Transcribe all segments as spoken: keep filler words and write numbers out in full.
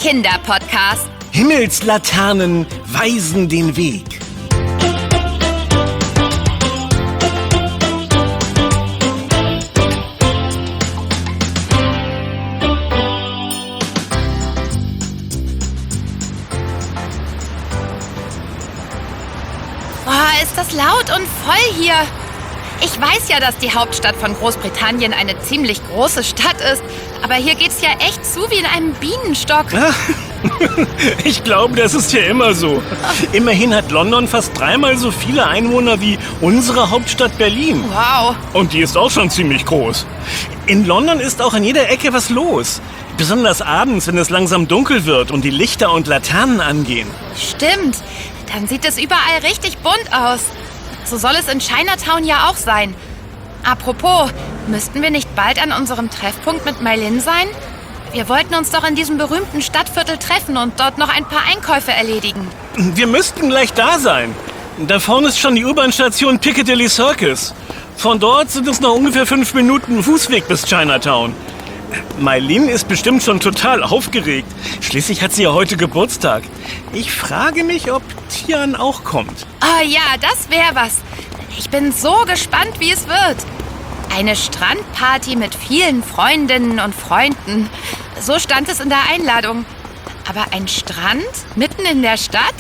Kinderpodcast. Himmelslaternen weisen den Weg. Boah, ist das laut und voll hier. Ich weiß ja, dass die Hauptstadt von Großbritannien eine ziemlich große Stadt ist. Aber hier geht's ja echt zu wie in einem Bienenstock. Ich glaube, das ist ja immer so. Immerhin hat London fast dreimal so viele Einwohner wie unsere Hauptstadt Berlin. Wow. Und die ist auch schon ziemlich groß. In London ist auch an jeder Ecke was los. Besonders abends, wenn es langsam dunkel wird und die Lichter und Laternen angehen. Stimmt. Dann sieht es überall richtig bunt aus. So soll es in Chinatown ja auch sein. Apropos, müssten wir nicht bald an unserem Treffpunkt mit Maylin sein? Wir wollten uns doch in diesem berühmten Stadtviertel treffen und dort noch ein paar Einkäufe erledigen. Wir müssten gleich da sein. Da vorne ist schon die U-Bahn-Station Piccadilly Circus. Von dort sind es noch ungefähr fünf Minuten Fußweg bis Chinatown. Maylin ist bestimmt schon total aufgeregt. Schließlich hat sie ja heute Geburtstag. Ich frage mich, ob Tian auch kommt. Oh ja, das wäre was. Ich bin so gespannt, wie es wird. Eine Strandparty mit vielen Freundinnen und Freunden. So stand es in der Einladung. Aber ein Strand mitten in der Stadt?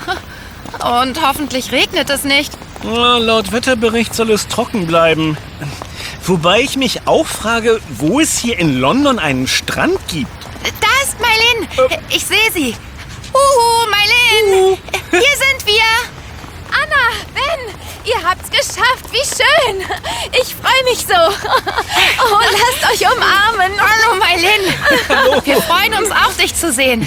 Und hoffentlich regnet es nicht. Na, laut Wetterbericht soll es trocken bleiben. Wobei ich mich auch frage, wo es hier in London einen Strand gibt. Da ist Maylin. Äh. Ich sehe sie. Uhu, Maylin. Uh. Hier sind wir. Anna, Ben, ihr habt's geschafft. Wie schön. Ich freue mich so. Oh, lasst euch umarmen. Hallo, Maylin. Hallo. Wir freuen uns auch, dich zu sehen.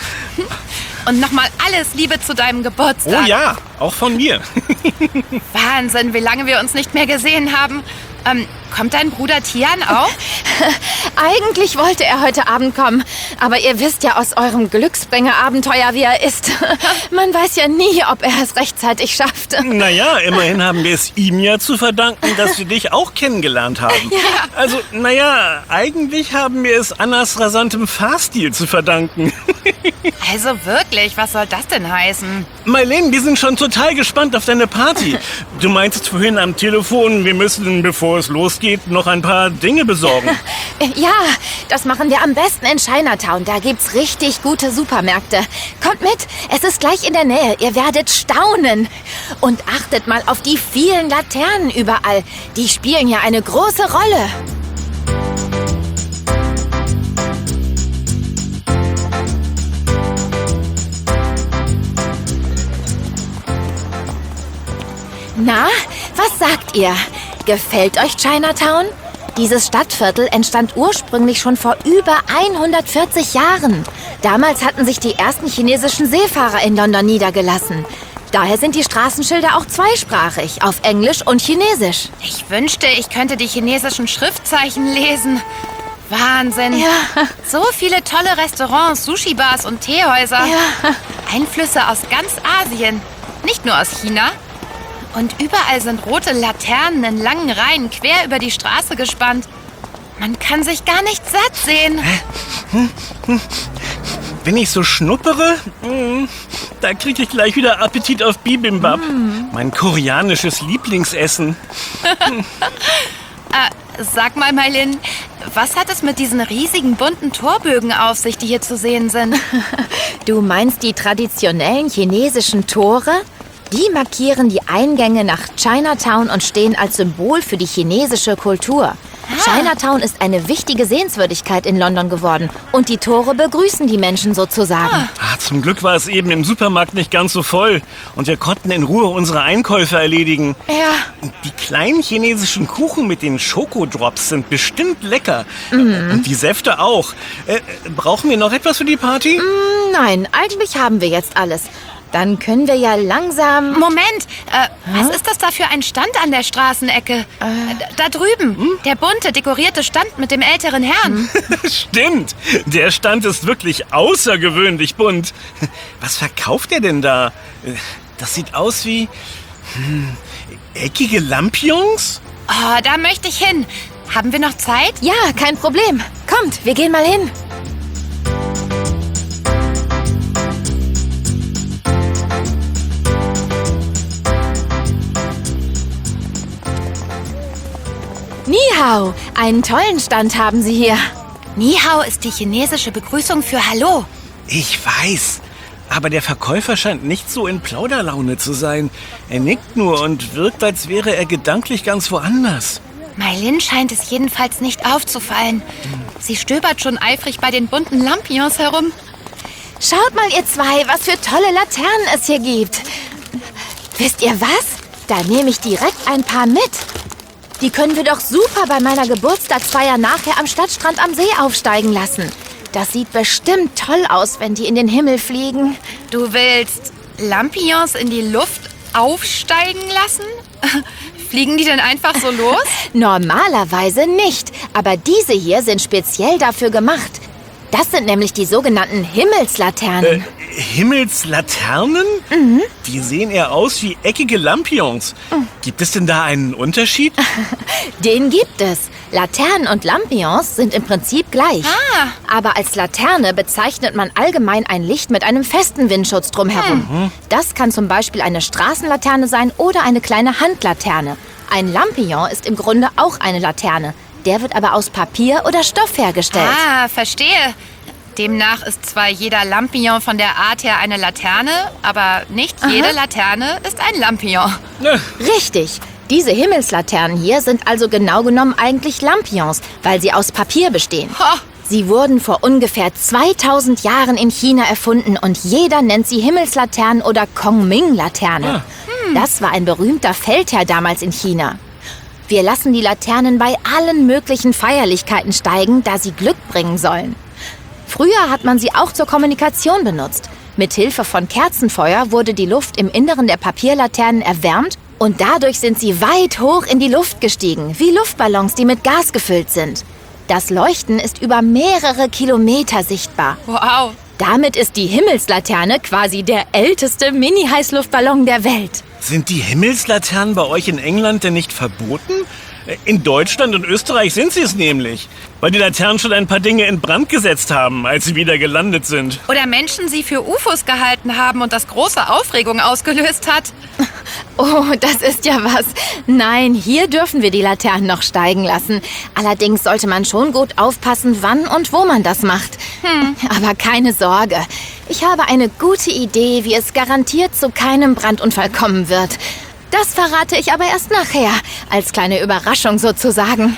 Und nochmal alles Liebe zu deinem Geburtstag. Oh ja, auch von mir. Wahnsinn, wie lange wir uns nicht mehr gesehen haben. Ähm, kommt dein Bruder Tian auch? Eigentlich wollte er heute Abend kommen. Aber ihr wisst ja aus eurem Glücksbringer-Abenteuer, wie er ist. Man weiß ja nie, ob er es rechtzeitig schafft. Naja, immerhin haben wir es ihm ja zu verdanken, dass wir dich auch kennengelernt haben. Ja. Also, naja, eigentlich haben wir es Annas rasantem Fahrstil zu verdanken. Also wirklich, was soll das denn heißen? Maylin, wir sind schon total gespannt auf deine Party. Du meintest vorhin am Telefon, wir müssen, bevor es losgeht, noch ein paar Dinge besorgen. Ja, das machen wir am besten in Chinatown. Da gibt's richtig gute Supermärkte. Kommt mit, es ist gleich in der Nähe. Ihr werdet staunen. Und achtet mal auf die vielen Laternen überall. Die spielen ja eine große Rolle. Na, was sagt ihr? Gefällt euch Chinatown? Dieses Stadtviertel entstand ursprünglich schon vor über hundertvierzig Jahren. Damals hatten sich die ersten chinesischen Seefahrer in London niedergelassen. Daher sind die Straßenschilder auch zweisprachig, auf Englisch und Chinesisch. Ich wünschte, ich könnte die chinesischen Schriftzeichen lesen. Wahnsinn. Ja. So viele tolle Restaurants, Sushi-Bars und Teehäuser. Ja. Einflüsse aus ganz Asien, nicht nur aus China. Und überall sind rote Laternen in langen Reihen quer über die Straße gespannt. Man kann sich gar nicht satt sehen. Wenn ich so schnuppere, da kriege ich gleich wieder Appetit auf Bibimbap. Mm. Mein koreanisches Lieblingsessen. äh, sag mal, Maylin, was hat es mit diesen riesigen bunten Torbögen auf sich, die hier zu sehen sind? Du meinst die traditionellen chinesischen Tore? Die markieren die Eingänge nach Chinatown und stehen als Symbol für die chinesische Kultur. Ah. Chinatown ist eine wichtige Sehenswürdigkeit in London geworden. Und die Tore begrüßen die Menschen sozusagen. Ah. Ah, zum Glück war es eben im Supermarkt nicht ganz so voll. Und wir konnten in Ruhe unsere Einkäufe erledigen. Ja. Die kleinen chinesischen Kuchen mit den Schokodrops sind bestimmt lecker. Mhm. Und die Säfte auch. Äh, brauchen wir noch etwas für die Party? Mm, nein, eigentlich haben wir jetzt alles. Dann können wir ja langsam... Moment, äh, was ist das da für ein Stand an der Straßenecke? Äh. Da drüben, hm? Der bunte, dekorierte Stand mit dem älteren Herrn. Stimmt, der Stand ist wirklich außergewöhnlich bunt. Was verkauft er denn da? Das sieht aus wie... Hm, eckige Lampions? Oh, da möchte ich hin. Haben wir noch Zeit? Ja, kein Problem. Kommt, wir gehen mal hin. Ni hao, einen tollen Stand haben Sie hier. Ni hao ist die chinesische Begrüßung für Hallo. Ich weiß, aber der Verkäufer scheint nicht so in Plauderlaune zu sein. Er nickt nur und wirkt, als wäre er gedanklich ganz woanders. Mailin scheint es jedenfalls nicht aufzufallen. Sie stöbert schon eifrig bei den bunten Lampions herum. Schaut mal, ihr zwei, was für tolle Laternen es hier gibt. Wisst ihr was? Da nehme ich direkt ein paar mit. Die können wir doch super bei meiner Geburtstagsfeier nachher am Stadtstrand am See aufsteigen lassen. Das sieht bestimmt toll aus, wenn die in den Himmel fliegen. Du willst Lampions in die Luft aufsteigen lassen? Fliegen die denn einfach so los? Normalerweise nicht, aber diese hier sind speziell dafür gemacht. Das sind nämlich die sogenannten Himmelslaternen. Äh, Himmelslaternen? Mhm. Die sehen eher aus wie eckige Lampions. Mhm. Gibt es denn da einen Unterschied? Den gibt es. Laternen und Lampions sind im Prinzip gleich. Ah. Aber als Laterne bezeichnet man allgemein ein Licht mit einem festen Windschutz drumherum. Mhm. Das kann zum Beispiel eine Straßenlaterne sein oder eine kleine Handlaterne. Ein Lampion ist im Grunde auch eine Laterne. Der wird aber aus Papier oder Stoff hergestellt. Ah, verstehe. Demnach ist zwar jeder Lampion von der Art her eine Laterne, aber nicht Aha. jede Laterne ist ein Lampion. Richtig. Diese Himmelslaternen hier sind also genau genommen eigentlich Lampions, weil sie aus Papier bestehen. Ho. Sie wurden vor ungefähr zweitausend Jahren in China erfunden und jeder nennt sie Himmelslaternen oder Kongming-Laterne. Ah. Hm. Das war ein berühmter Feldherr damals in China. Wir lassen die Laternen bei allen möglichen Feierlichkeiten steigen, da sie Glück bringen sollen. Früher hat man sie auch zur Kommunikation benutzt. Mit Hilfe von Kerzenfeuer wurde die Luft im Inneren der Papierlaternen erwärmt und dadurch sind sie weit hoch in die Luft gestiegen, wie Luftballons, die mit Gas gefüllt sind. Das Leuchten ist über mehrere Kilometer sichtbar. Wow. Damit ist die Himmelslaterne quasi der älteste Mini-Heißluftballon der Welt. Sind die Himmelslaternen bei euch in England denn nicht verboten? In Deutschland und Österreich sind sie es nämlich, weil die Laternen schon ein paar Dinge in Brand gesetzt haben, als sie wieder gelandet sind. Oder Menschen sie für U F Os gehalten haben und das große Aufregung ausgelöst hat. Oh, das ist ja was. Nein, hier dürfen wir die Laternen noch steigen lassen. Allerdings sollte man schon gut aufpassen, wann und wo man das macht. Hm. Aber keine Sorge. Ich habe eine gute Idee, wie es garantiert zu keinem Brandunfall kommen wird. Das verrate ich aber erst nachher, als kleine Überraschung sozusagen.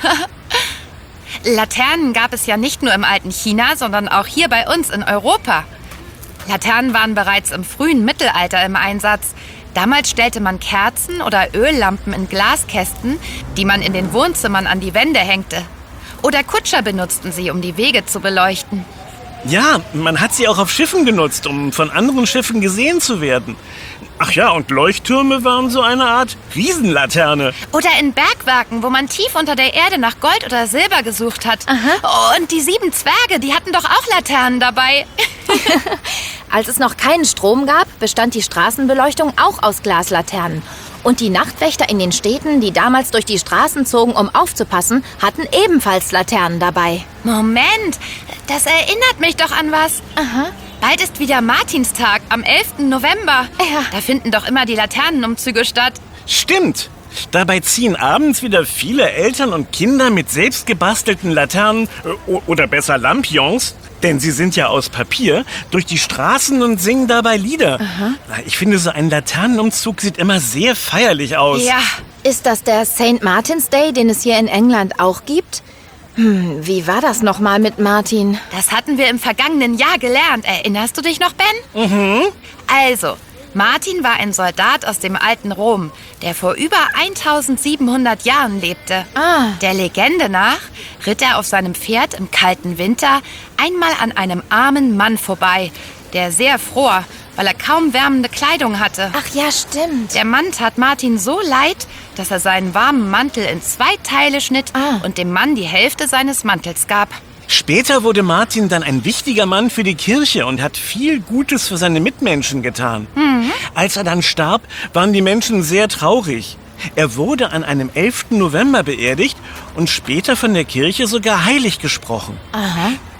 Laternen gab es ja nicht nur im alten China, sondern auch hier bei uns in Europa. Laternen waren bereits im frühen Mittelalter im Einsatz. Damals stellte man Kerzen oder Öllampen in Glaskästen, die man in den Wohnzimmern an die Wände hängte. Oder Kutscher benutzten sie, um die Wege zu beleuchten. Ja, man hat sie auch auf Schiffen genutzt, um von anderen Schiffen gesehen zu werden. Ach ja, und Leuchttürme waren so eine Art Riesenlaterne. Oder in Bergwerken, wo man tief unter der Erde nach Gold oder Silber gesucht hat. Aha. Und die sieben Zwerge, die hatten doch auch Laternen dabei. Als es noch keinen Strom gab, bestand die Straßenbeleuchtung auch aus Glaslaternen. Und die Nachtwächter in den Städten, die damals durch die Straßen zogen, um aufzupassen, hatten ebenfalls Laternen dabei. Moment, das erinnert mich doch an was. Aha. Bald ist wieder Martinstag, am elften November. Ja. Da finden doch immer die Laternenumzüge statt. Stimmt. Dabei ziehen abends wieder viele Eltern und Kinder mit selbst gebastelten Laternen, äh, oder besser Lampions, denn sie sind ja aus Papier, durch die Straßen und singen dabei Lieder. Aha. Ich finde, so ein Laternenumzug sieht immer sehr feierlich aus. Ja, Ist das der Saint Martin's Day, den es hier in England auch gibt? Hm, wie war das nochmal mit Martin? das hatten wir im vergangenen Jahr gelernt. Erinnerst du dich noch, Ben? Mhm. Also, Martin war ein Soldat aus dem alten Rom, der vor über eintausendsiebenhundert Jahren lebte. Ah. Der Legende nach ritt er auf seinem Pferd im kalten Winter einmal an einem armen Mann vorbei, der sehr fror, weil er kaum wärmende Kleidung hatte. Ach ja, stimmt. Der Mann tat Martin so leid, dass er seinen warmen Mantel in zwei Teile schnitt Ah. und dem Mann die Hälfte seines Mantels gab. Später wurde Martin dann ein wichtiger Mann für die Kirche und hat viel Gutes für seine Mitmenschen getan. Mhm. Als er dann starb, waren die Menschen sehr traurig. Er wurde an einem elften November beerdigt und später von der Kirche sogar heilig gesprochen. Aha.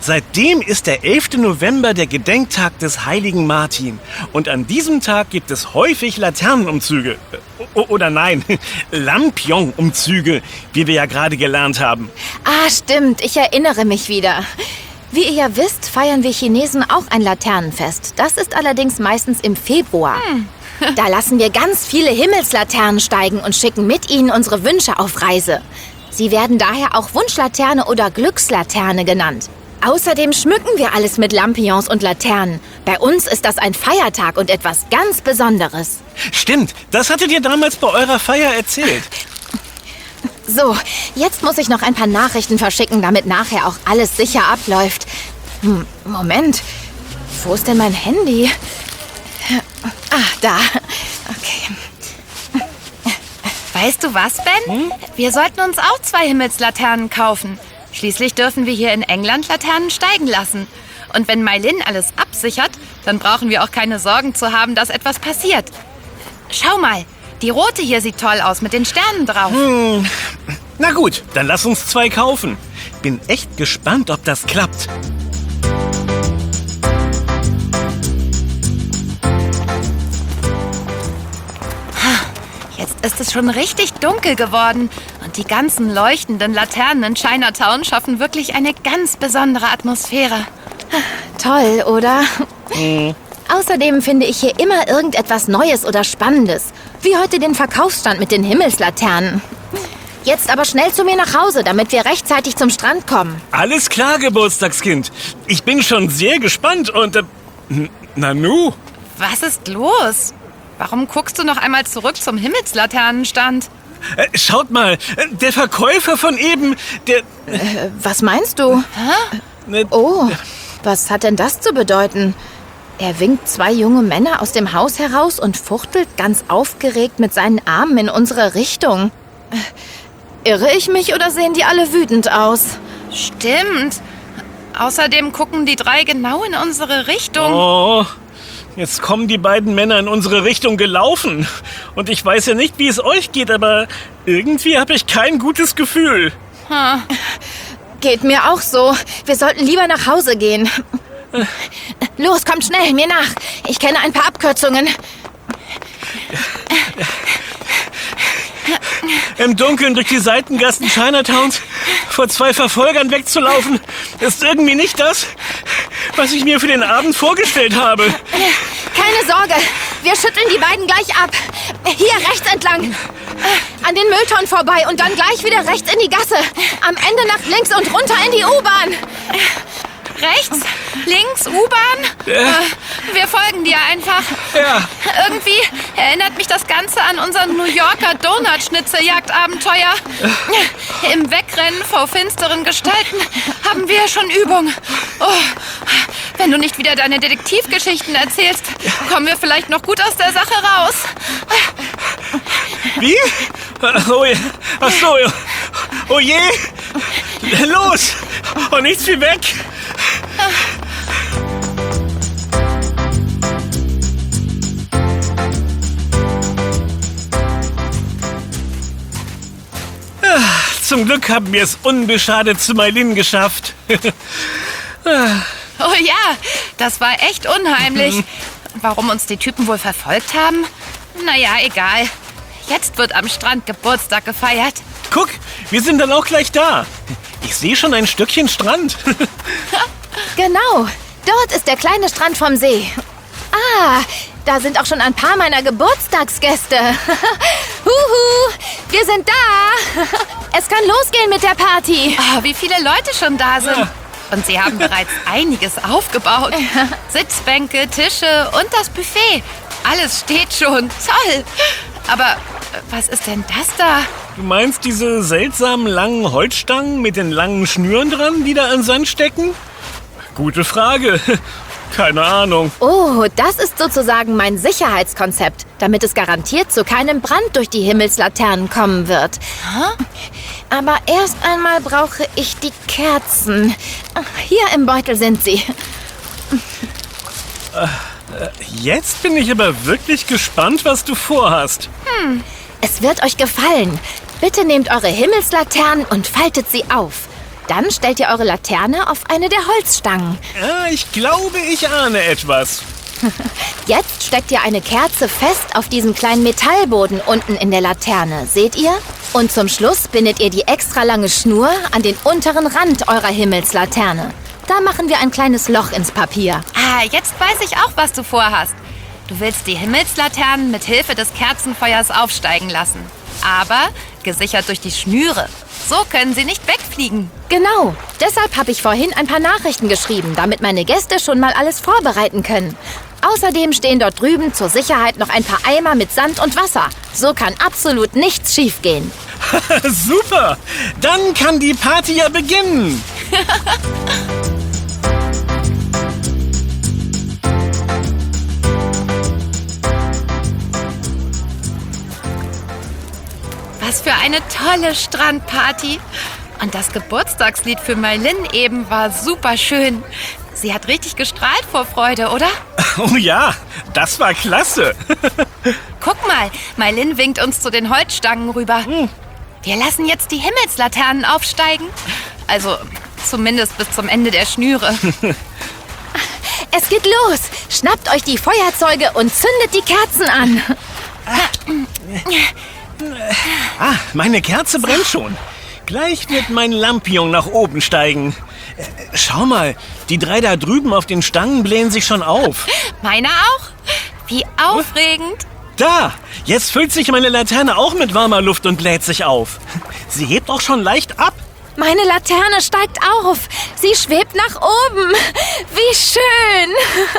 Seitdem ist der elfte November der Gedenktag des heiligen Martin. Und an diesem Tag gibt es häufig Laternenumzüge. O- oder nein, Lampion-Umzüge, wie wir ja gerade gelernt haben. Ah, stimmt, ich erinnere mich wieder. Wie ihr ja wisst, feiern wir Chinesen auch ein Laternenfest. Das ist allerdings meistens im Februar. Hm. Da lassen wir ganz viele Himmelslaternen steigen und schicken mit ihnen unsere Wünsche auf Reise. Sie werden daher auch Wunschlaterne oder Glückslaterne genannt. Außerdem schmücken wir alles mit Lampions und Laternen. Bei uns ist das ein Feiertag und etwas ganz Besonderes. Stimmt, das hattet ihr damals bei eurer Feier erzählt. So, jetzt muss ich noch ein paar Nachrichten verschicken, damit nachher auch alles sicher abläuft. Hm, Moment, wo ist denn mein Handy? Ah, da. Okay. Weißt du was, Ben? Hm? Wir sollten uns auch zwei Himmelslaternen kaufen. Schließlich dürfen wir hier in England Laternen steigen lassen. Und wenn Mailin alles absichert, dann brauchen wir auch keine Sorgen zu haben, dass etwas passiert. Schau mal, die rote hier sieht toll aus mit den Sternen drauf. Hm. Na gut, dann lass uns zwei kaufen. Bin echt gespannt, ob das klappt. Jetzt ist es schon richtig dunkel geworden und die ganzen leuchtenden Laternen in Chinatown schaffen wirklich eine ganz besondere Atmosphäre. Toll, oder? Mhm. Außerdem finde ich hier immer irgendetwas Neues oder Spannendes. Wie heute den Verkaufsstand mit den Himmelslaternen. Jetzt aber schnell zu mir nach Hause, damit wir rechtzeitig zum Strand kommen. Alles klar, Geburtstagskind. Ich bin schon sehr gespannt und... Äh, Nanu? Was ist los? Warum guckst du noch einmal zurück zum Himmelslaternenstand? Äh, schaut mal, der Verkäufer von eben, der... Äh, was meinst du? Hä? Äh, oh, was hat denn das zu bedeuten? Er winkt zwei junge Männer aus dem Haus heraus und fuchtelt ganz aufgeregt mit seinen Armen in unsere Richtung. Irre ich mich oder sehen die alle wütend aus? Stimmt. Außerdem gucken die drei genau in unsere Richtung. Oh, jetzt kommen die beiden Männer in unsere Richtung gelaufen. Und ich weiß ja nicht, wie es euch geht, aber irgendwie habe ich kein gutes Gefühl. Hm. Geht mir auch so. Wir sollten lieber nach Hause gehen. Los, kommt schnell, mir nach. Ich kenne ein paar Abkürzungen. Im Dunkeln durch die Seitengassen Chinatowns vor zwei Verfolgern wegzulaufen, ist irgendwie nicht das, was ich mir für den Abend vorgestellt habe. Keine Sorge, wir schütteln die beiden gleich ab. Hier rechts entlang. An den Mülltonnen vorbei und dann gleich wieder rechts in die Gasse. Am Ende nach links und runter in die U-Bahn. Rechts, links, U-Bahn? Ja. Äh, wir folgen dir einfach. Ja. Irgendwie erinnert mich das Ganze an unser New Yorker Donut-Schnitzeljagd-Abenteuer. Im Wegrennen vor finsteren Gestalten haben wir schon Übung. Oh, wenn du nicht wieder deine Detektivgeschichten erzählst, kommen wir vielleicht noch gut aus der Sache raus. Wie? Oh, je. Ach so. Oh je. Los. Und nichts wie weg. Zum Glück haben wir es unbeschadet zu Mailin geschafft. Oh ja, das war echt unheimlich. Warum uns die Typen wohl verfolgt haben? Naja, egal. Jetzt wird am Strand Geburtstag gefeiert. Guck, wir sind dann auch gleich da. Ich sehe schon ein Stückchen Strand. Genau, dort ist der kleine Strand vom See. Ah, da sind auch schon ein paar meiner Geburtstagsgäste. Huhu, wir sind da. Es kann losgehen mit der Party. Oh, wie viele Leute schon da sind. Ja. Und sie haben bereits einiges aufgebaut. Sitzbänke, Tische und das Buffet. Alles steht schon. Toll. Aber was ist denn das da? Du meinst diese seltsamen langen Holzstangen mit den langen Schnüren dran, die da im Sand stecken? Gute Frage. Keine Ahnung. Oh, das ist sozusagen mein Sicherheitskonzept, damit es garantiert zu keinem Brand durch die Himmelslaternen kommen wird. Huh? Aber erst einmal brauche ich die Kerzen. Hier im Beutel sind sie. Jetzt bin ich aber wirklich gespannt, was du vorhast. Hm. Es wird euch gefallen. Bitte nehmt eure Himmelslaternen und faltet sie auf. Dann stellt ihr eure Laterne auf eine der Holzstangen. Ja, ich glaube, ich ahne etwas. Jetzt steckt ihr eine Kerze fest auf diesem kleinen Metallboden unten in der Laterne. Seht ihr? Und zum Schluss bindet ihr die extra lange Schnur an den unteren Rand eurer Himmelslaterne. Da machen wir ein kleines Loch ins Papier. Ah, jetzt weiß ich auch, was du vorhast. Du willst die Himmelslaternen mit Hilfe des Kerzenfeuers aufsteigen lassen. Aber gesichert durch die Schnüre. So können sie nicht wegfliegen. Genau. Deshalb habe ich vorhin ein paar Nachrichten geschrieben, damit meine Gäste schon mal alles vorbereiten können. Außerdem stehen dort drüben zur Sicherheit noch ein paar Eimer mit Sand und Wasser. So kann absolut nichts schiefgehen. Super! Dann kann die Party ja beginnen. Was für eine tolle Strandparty. Und das Geburtstagslied für Mailin eben war super schön. Sie hat richtig gestrahlt vor Freude, oder? Oh ja, das war klasse. Guck mal, Mailin winkt uns zu den Holzstangen rüber. Wir lassen jetzt die Himmelslaternen aufsteigen. Also zumindest bis zum Ende der Schnüre. Es geht los. Schnappt euch die Feuerzeuge und zündet die Kerzen an. Ah, meine Kerze brennt schon. Gleich wird mein Lampion nach oben steigen. Äh, schau mal, die drei da drüben auf den Stangen blähen sich schon auf. Meine auch? Wie aufregend. Da, jetzt füllt sich meine Laterne auch mit warmer Luft und bläht sich auf. Sie hebt auch schon leicht ab. Meine Laterne steigt auf. Sie schwebt nach oben. Wie schön.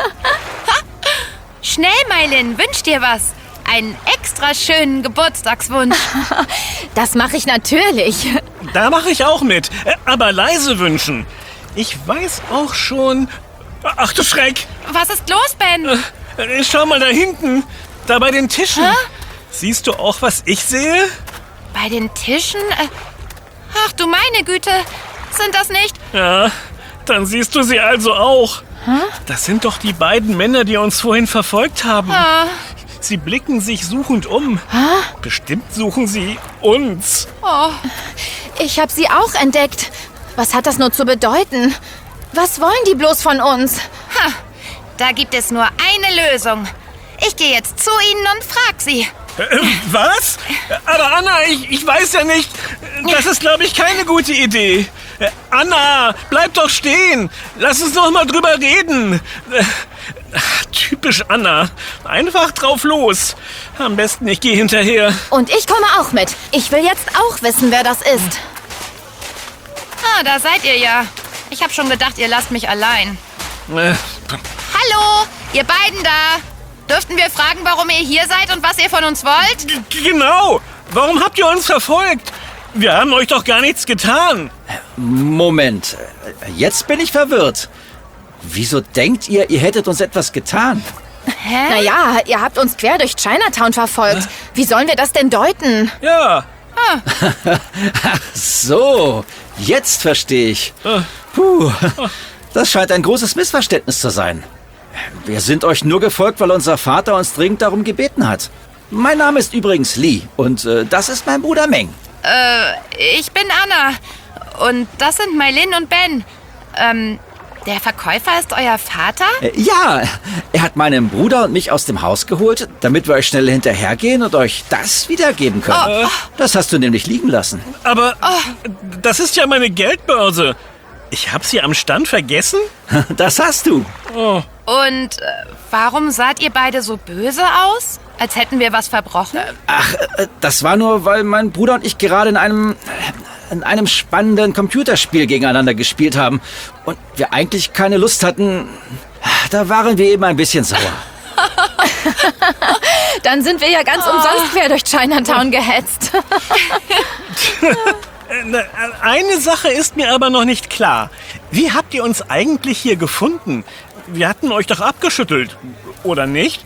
Schnell, Mailin, wünsch dir was. Einen extra schönen Geburtstagswunsch. Das mache ich natürlich. Da mache ich auch mit, äh, aber leise wünschen. Ich weiß auch schon... Ach du Schreck! Was ist los, Ben? Äh, schau mal da hinten, da bei den Tischen. Hä? Siehst du auch, was ich sehe? Bei den Tischen? Äh, Ach du meine Güte, sind das nicht? Ja, dann siehst du sie also auch. Das sind doch die beiden Männer, die uns vorhin verfolgt haben. Ah. Sie blicken sich suchend um. Bestimmt suchen sie uns. Oh. Ich habe sie auch entdeckt. Was hat das nur zu bedeuten? Was wollen die bloß von uns? Ha, da gibt es nur eine Lösung. Ich gehe jetzt zu ihnen und frag sie. Äh, was? Aber Anna, ich, ich weiß ja nicht. Das ist, glaube ich, keine gute Idee. Äh, Anna, bleib doch stehen. Lass uns noch mal drüber reden. Äh, typisch Anna. Einfach drauf los. Am besten, ich gehe hinterher. Und ich komme auch mit. Ich will jetzt auch wissen, wer das ist. Ah, da seid ihr ja. Ich habe schon gedacht, ihr lasst mich allein. Äh, Hallo, ihr beiden da. Dürften wir fragen, warum ihr hier seid und was ihr von uns wollt? g- genau. Warum habt ihr uns verfolgt? Wir haben euch doch gar nichts getan. Moment, jetzt bin ich verwirrt. Wieso denkt ihr, ihr hättet uns etwas getan? Hä? Naja, ihr habt uns quer durch Chinatown verfolgt. Wie sollen wir das denn deuten? Ja. So, jetzt verstehe ich. Puh, das scheint ein großes Missverständnis zu sein. Wir sind euch nur gefolgt, weil unser Vater uns dringend darum gebeten hat. Mein Name ist übrigens Lee und äh, das ist mein Bruder Meng. Äh, ich bin Anna. Und das sind Mailin und Ben. Ähm, der Verkäufer ist euer Vater? Äh, ja, er hat meinen Bruder und mich aus dem Haus geholt, damit wir euch schnell hinterhergehen und euch das wiedergeben können. Das hast du nämlich liegen lassen. Aber das ist ja meine Geldbörse. Ich hab sie am Stand vergessen? Das hast du. Und äh, warum saht ihr beide so böse aus? Als hätten wir was verbrochen? Ach, äh, das war nur, weil mein Bruder und ich gerade in einem, in einem spannenden Computerspiel gegeneinander gespielt haben und wir eigentlich keine Lust hatten. Da waren wir eben ein bisschen sauer. Dann sind wir ja ganz umsonst quer durch Chinatown gehetzt. Äh, Eine Sache ist mir aber noch nicht klar. Wie habt ihr uns eigentlich hier gefunden? Wir hatten euch doch abgeschüttelt, oder nicht?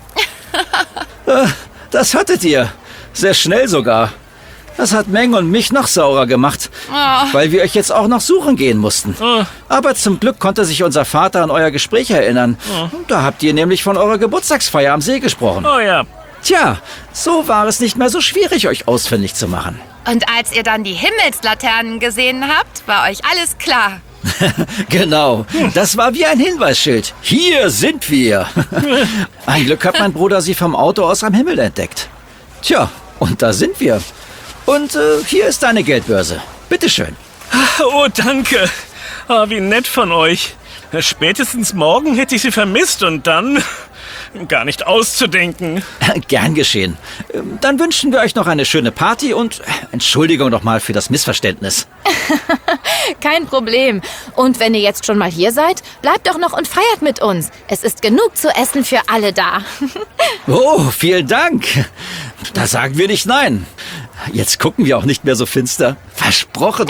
Das hattet ihr. Sehr schnell sogar. Das hat Meng und mich noch saurer gemacht, weil wir euch jetzt auch noch suchen gehen mussten. Aber zum Glück konnte sich unser Vater an euer Gespräch erinnern. Da habt ihr nämlich von eurer Geburtstagsfeier am See gesprochen. Oh ja. Tja, so war es nicht mehr so schwierig, euch ausfindig zu machen. Und als ihr dann die Himmelslaternen gesehen habt, war euch alles klar. Genau, das war wie ein Hinweisschild. Hier sind wir. Ein Glück hat mein Bruder sie vom Auto aus am Himmel entdeckt. Tja, und da sind wir. Und äh, hier ist deine Geldbörse. Bitteschön. Oh, danke. Ah, wie nett von euch. Spätestens morgen hätte ich sie vermisst und dann gar nicht auszudenken. Gern geschehen. Dann wünschen wir euch noch eine schöne Party und Entschuldigung nochmal für das Missverständnis. Kein Problem. Und wenn ihr jetzt schon mal hier seid, bleibt doch noch und feiert mit uns. Es ist genug zu essen für alle da. Oh, vielen Dank. Da sagen wir nicht nein. Jetzt gucken wir auch nicht mehr so finster. Versprochen.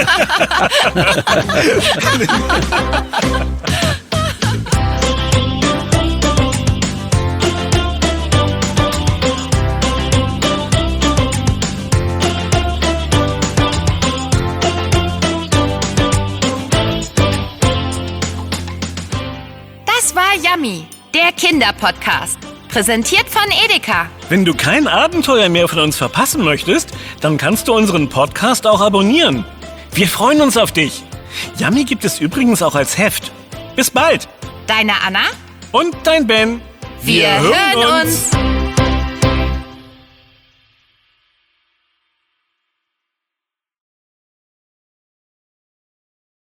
Das war Yummy, der Kinderpodcast. Präsentiert von Edeka. Wenn du kein Abenteuer mehr von uns verpassen möchtest, dann kannst du unseren Podcast auch abonnieren. Wir freuen uns auf dich. Yummy gibt es übrigens auch als Heft. Bis bald. Deine Anna? Und dein Ben. Wir, Wir hören uns. uns.